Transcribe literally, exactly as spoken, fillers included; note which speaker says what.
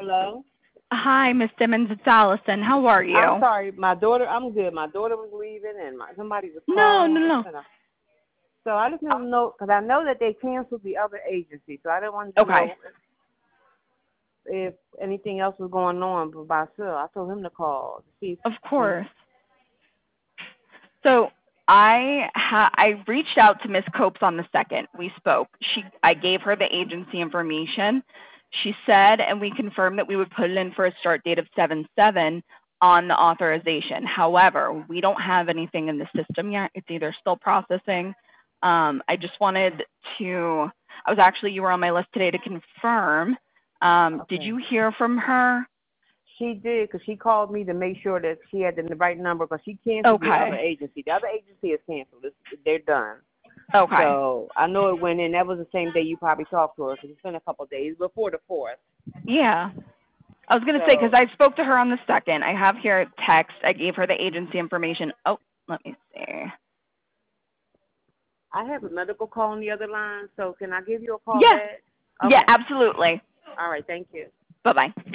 Speaker 1: Hello?
Speaker 2: Hi, Miss Simmons. It's Allison. How are
Speaker 1: I'm
Speaker 2: you?
Speaker 1: sorry, my daughter, I'm good. My daughter was leaving and my, somebody was
Speaker 2: No,
Speaker 1: calling.
Speaker 2: no,
Speaker 1: I just
Speaker 2: no.
Speaker 1: gonna, so I just want to know, because I know that they canceled the other agency, so I didn't want to
Speaker 2: Okay.
Speaker 1: know if, if anything else was going on with Basil. I told him to call to see
Speaker 2: Of
Speaker 1: if,
Speaker 2: course. So I ha- I reached out to Miss Copes on the second. We spoke. She I gave her the agency information. She said, and we confirmed that we would put it in for a start date of seven seven on the authorization. However, we don't have anything in the system yet. It's either still processing. Um, I just wanted to. I was actually you were on my list today to confirm. Um, did
Speaker 1: okay.
Speaker 2: you hear from her?
Speaker 1: She did, because she called me to make sure that she had the right number, because she canceled the other
Speaker 2: Okay.
Speaker 1: agency. The other agency is canceled. It's, they're done.
Speaker 2: Okay.
Speaker 1: So I know it went in. That was the same day you probably talked to her, because it's been a couple of days before the fourth.
Speaker 2: Yeah. I was going to say, because
Speaker 1: So
Speaker 2: I spoke to her on the second. I have here a text. I gave her the agency information. Oh, let me see.
Speaker 1: I have a medical call on the other line, so can I give you a call
Speaker 2: Yeah.
Speaker 1: back?
Speaker 2: Yeah,
Speaker 1: Okay.
Speaker 2: absolutely.
Speaker 1: All right. Thank you.
Speaker 2: Bye-bye.